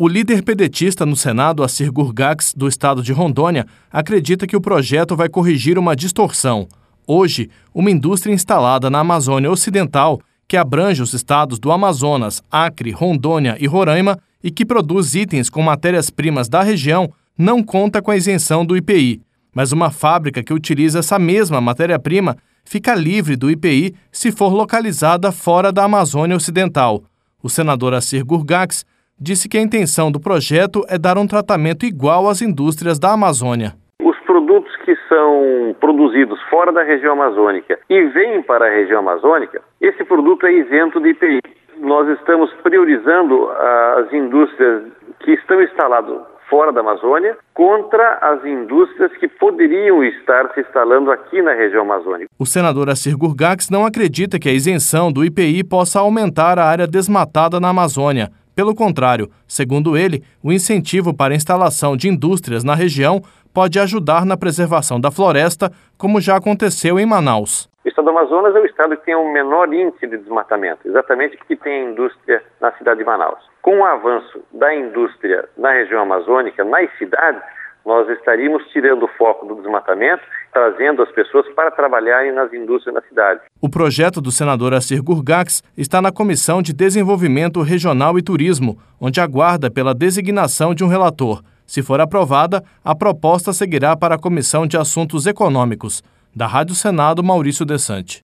O líder pedetista no Senado, Assir Gurgax, do estado de Rondônia, acredita que o projeto vai corrigir uma distorção. Hoje, uma indústria instalada na Amazônia Ocidental, que abrange os estados do Amazonas, Acre, Rondônia e Roraima e que produz itens com matérias-primas da região, não conta com a isenção do IPI. Mas uma fábrica que utiliza essa mesma matéria-prima fica livre do IPI se for localizada fora da Amazônia Ocidental. O senador Assir Gurgax disse que a intenção do projeto é dar um tratamento igual às indústrias da Amazônia. Os produtos que são produzidos fora da região amazônica e vêm para a região amazônica, esse produto é isento de IPI. Nós estamos priorizando as indústrias que estão instaladas fora da Amazônia contra as indústrias que poderiam estar se instalando aqui na região amazônica. O senador Assir Gurgax não acredita que a isenção do IPI possa aumentar a área desmatada na Amazônia. Pelo contrário, segundo ele, o incentivo para a instalação de indústrias na região pode ajudar na preservação da floresta, como já aconteceu em Manaus. O estado do Amazonas é o estado que tem o menor índice de desmatamento, exatamente porque tem a indústria na cidade de Manaus. Com o avanço da indústria na região amazônica, nas cidades, nós estaríamos tirando o foco do desmatamento, trazendo as pessoas para trabalharem nas indústrias na cidade. O projeto do senador Assir Gurgax está na Comissão de Desenvolvimento Regional e Turismo, onde aguarda pela designação de um relator. Se for aprovada, a proposta seguirá para a Comissão de Assuntos Econômicos. Da Rádio Senado, Maurício Desante.